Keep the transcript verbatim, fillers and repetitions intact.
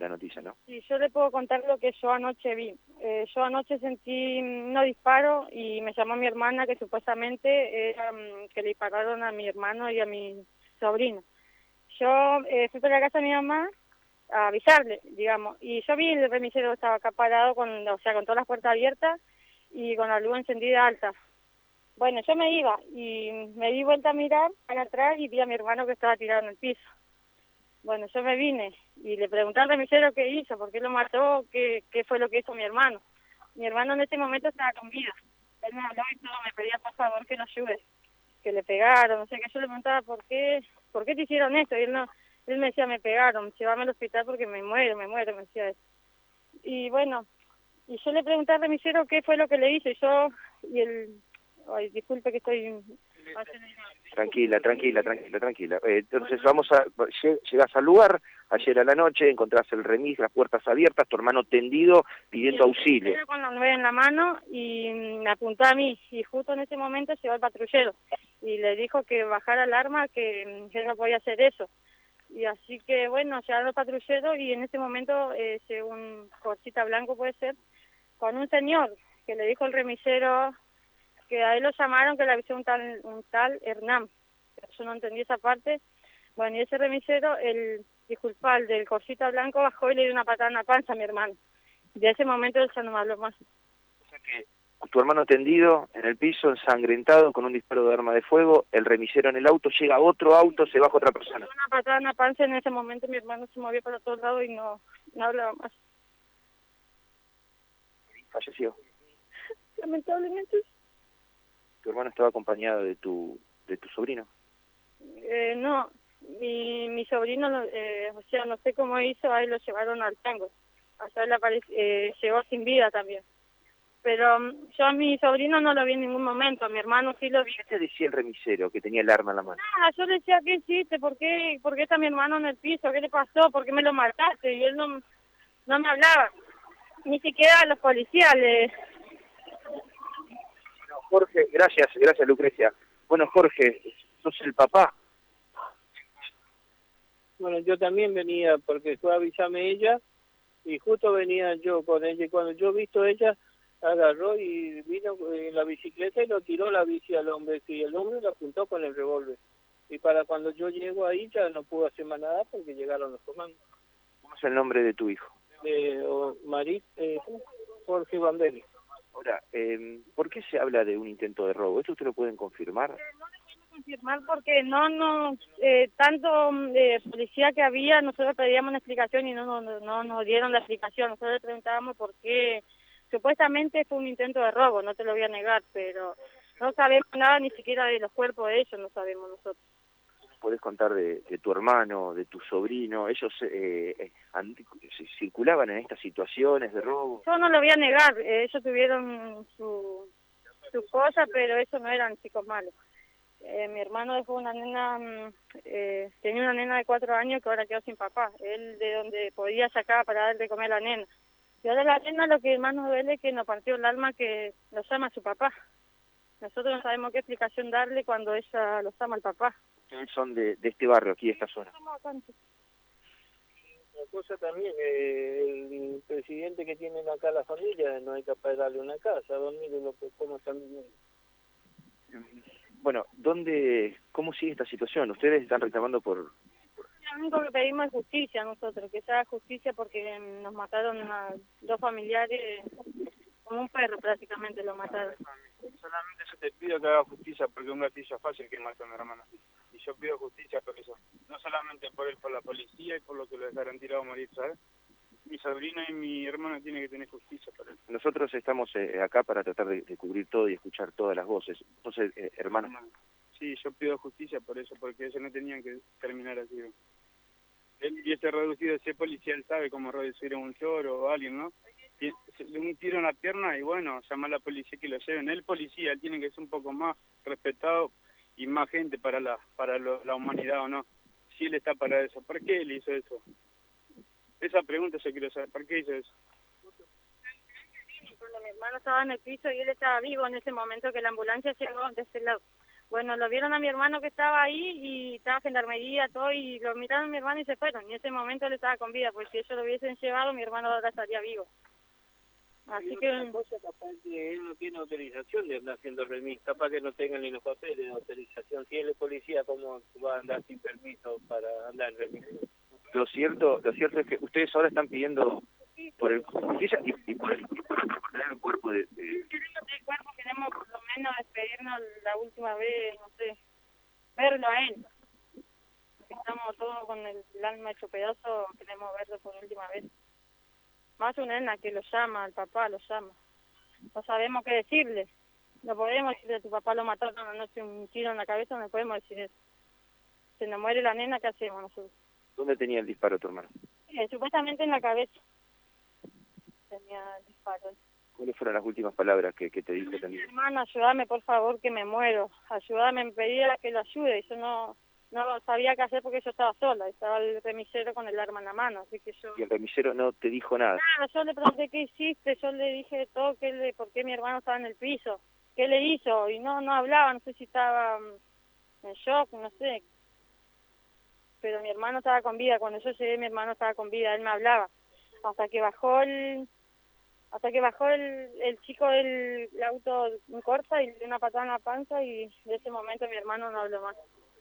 la noticia, ¿no? Sí, yo le puedo contar lo que yo anoche vi. Eh, yo anoche sentí unos disparos y me llamó mi hermana que supuestamente era um, que le dispararon a mi hermano y a mi sobrino. Yo eh, fui para la casa de mi mamá a avisarle, digamos, y yo vi el remisero estaba acá parado, con, o sea, con todas las puertas abiertas y con la luz encendida alta. Bueno, yo me iba y me di vuelta a mirar para atrás y vi a mi hermano que estaba tirado en el piso. Bueno, yo me vine y le pregunté al remisero qué hizo, por qué lo mató, qué, qué fue lo que hizo mi hermano. Mi hermano en ese momento estaba con vida. Él me habló y todo, me pedía por favor que lo ayude, que le pegaron, o sea, que yo le preguntaba por qué, por qué te hicieron esto, y él no, él me decía, me pegaron, llévame al hospital porque me muero, me muero, me decía eso. Y bueno, y yo le pregunté al remisero qué fue lo que le hizo, y yo, y él, ay, disculpe que estoy... Tranquila, tranquila, tranquila, tranquila. Eh, entonces vamos a, llegas al lugar, ayer a la noche, encontrás el remis, las puertas abiertas, tu hermano tendido pidiendo auxilio. Con la nueve en la mano y me apuntó a mí, y justo en ese momento llegó el patrullero y le dijo que bajara el arma, que, que no podía hacer eso. Y así que bueno, llegaron los patrulleros y en ese momento eh, llegó un Corsita blanco, puede ser, con un señor que le dijo el remisero que a él lo llamaron, que le avisó un tal, un tal Hernán. Yo no entendí esa parte. Bueno, y ese remisero, el disculpa, el del Corsita blanco bajó y le dio una patada en la panza a mi hermano. De ese momento él ya no me habló más. O sea que tu hermano tendido en el piso, ensangrentado, con un disparo de arma de fuego, el remisero en el auto, llega otro auto, se baja otra persona. Una patada en la panza, en ese momento mi hermano se movió para todos lados y no, no hablaba más. Falleció. Lamentablemente. ¿Tu hermano estaba acompañado de tu de tu sobrino? Eh, no, mi, mi sobrino, eh, o sea, no sé cómo hizo, ahí lo llevaron al tango. Allá él apareció, eh, llegó sin vida también. Pero um, yo a mi sobrino no lo vi en ningún momento, a mi hermano sí lo vi. ¿Qué te decía el remisero que tenía el arma en la mano? Nada, yo le decía, ¿qué hiciste? ¿Por qué, ¿Por qué está mi hermano en el piso? ¿Qué le pasó? ¿Por qué me lo mataste? Y él no, no me hablaba. Ni siquiera a los policías le... Bueno, Jorge, gracias, gracias Lucrecia. Bueno, Jorge, sos el papá. Bueno, yo también venía porque fue a avisarme ella y justo venía yo con ella y cuando yo visto ella agarró y vino en la bicicleta y lo tiró la bici al hombre y el hombre lo apuntó con el revólver. Y para cuando yo llego ahí ya no pude hacer más nada porque llegaron los comandos. ¿Cómo es el nombre de tu hijo? De oh, Marit, eh, Jorge Bandelli. Ahora, eh, ¿por qué se habla de un intento de robo? ¿Esto usted lo pueden confirmar? No le puedo confirmar porque no, no, eh, tanto eh, policía que había, nosotros pedíamos una explicación y no, no, no, no nos dieron la explicación. Nosotros le preguntábamos por qué, supuestamente fue un intento de robo, no te lo voy a negar, pero no sabemos nada ni siquiera de los cuerpos de ellos, no sabemos nosotros. ¿Podés contar de, de tu hermano, de tu sobrino? ¿Ellos eh, eh, and- circulaban en estas situaciones de robo? Yo no lo voy a negar, eh, ellos tuvieron su, su cosa, pero ellos no eran chicos malos. Eh, mi hermano dejó una nena, mm, eh, tenía una nena de cuatro años que ahora quedó sin papá. Él de donde podía sacar para darle de comer a la nena. Y ahora la nena lo que más nos duele es que nos partió el alma que lo llama su papá. Nosotros no sabemos qué explicación darle cuando ella lo llama al papá. Ustedes son de, de este barrio, aquí de esta zona. La cosa también, eh, el presidente que tienen acá la familia no hay que darle una casa, dormir lo que como están viviendo. Bueno, ¿dónde, cómo sigue esta situación? Ustedes están reclamando por... Lo único que pedimos es justicia nosotros, que se haga justicia porque nos mataron a dos familiares, como un perro prácticamente lo mataron. Solamente yo te pido que haga justicia porque un gatillo fácil que mató a mi hermana. Y yo pido justicia por eso. No solamente por él, por la policía y por lo que lo dejaron tirado a morir, ¿sabes? Mi sobrino y mi hermano tienen que tener justicia por él. Nosotros estamos eh, acá para tratar de, de cubrir todo y escuchar todas las voces. Entonces, eh, hermano... Sí, yo pido justicia por eso, porque ellos no tenían que terminar así. Él, y ese reducido, ese policía, él sabe cómo reducir a un choro o a alguien, ¿no? Un tiro en la pierna y bueno, llama a la policía que lo lleven. El policía, él tiene que ser un poco más respetado y más gente para la para lo, la humanidad, ¿o no? Si él está para eso, ¿por qué él hizo eso? Esa pregunta yo quiero saber, ¿por qué hizo eso? Cuando mi hermano estaba en el piso y él estaba vivo en ese momento que la ambulancia llegó de ese lado. Bueno, lo vieron a mi hermano que estaba ahí y estaba gendarmería, todo, y lo miraron a mi hermano y se fueron. Y en ese momento él estaba con vida, pues si ellos lo hubiesen llevado, mi hermano ahora estaría vivo. Así que... Una cosa, capaz que él no tiene autorización de andar haciendo remis, capaz que no tengan ni los papeles de autorización. Si él es policía, ¿cómo va a andar sin permiso para andar en remis? Lo cierto, lo cierto es que ustedes ahora están pidiendo por el justicia y, y por el, y por el cuerpo de, de... Queremos el cuerpo, queremos por lo menos despedirnos la última vez, no sé, verlo a él. Estamos todos con el, el alma hecho pedazo, queremos verlo por última vez. Más una nena que lo llama, el papá lo llama. No sabemos qué decirle. No podemos decirle a tu papá lo mataron anoche un tiro en la cabeza, no podemos decir eso. Se nos muere la nena, ¿qué hacemos nosotros? ¿Dónde tenía el disparo tu hermano? Eh, supuestamente en la cabeza tenía el disparo. ¿Cuáles fueron las últimas palabras que, que te dijo Mi también? hermana, ayúdame por favor que me muero. Ayúdame, me pedía que lo ayude. Y yo no, no sabía qué hacer porque yo estaba sola. Estaba el remisero con el arma en la mano, así que yo... Y el remisero no te dijo nada. Nada, yo le pregunté qué hiciste, yo le dije todo, que le, por qué mi hermano estaba en el piso, qué le hizo, y no, no hablaba, no sé si estaba um, en shock, no sé. Pero mi hermano estaba con vida, cuando yo llegué mi hermano estaba con vida, él me hablaba. Hasta que bajó el... Hasta que bajó el, el chico del el auto en corta y le dio una patada en la panza y de ese momento mi hermano no habló más.